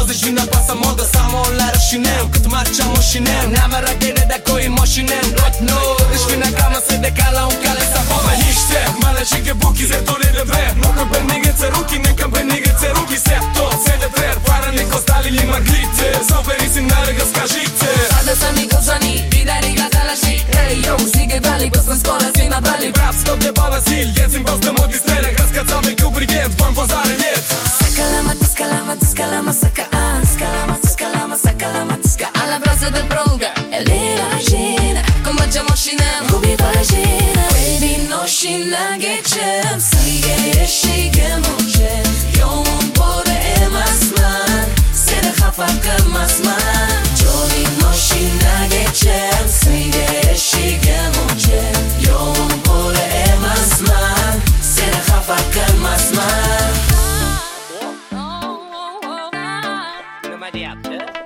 20 vina passa moda, samo la rëshinem Këtë marrë qa mo shinem Na me rakene da koj mo shinem Rot no, ish vina kama se de kala un kale sa pove Hishte, male qike buki zetoni dhe ver Nuk kam për nige ceruki, ne kam për nige ceruki Se to, se le ver, para ne kostali li marglite Zon perisin na rëgës ka zhite Sada sa mi koqani, vida riga talashi Hey yo, usike bali, pës në skola svima bali Prap, stop je pa vasil, jecim pos të modis tere Gras ka cabe ku brigent, pon pozare ljet Scalama, sacca alla brasa del bronga e lì la vicina come facciamo scena rubi pagina baby no scena che c'è si che moche yo un po' de masman se deja faca masman Johnny no scena che c'è si che moche yo un po' de masman se deja faca masman Dia.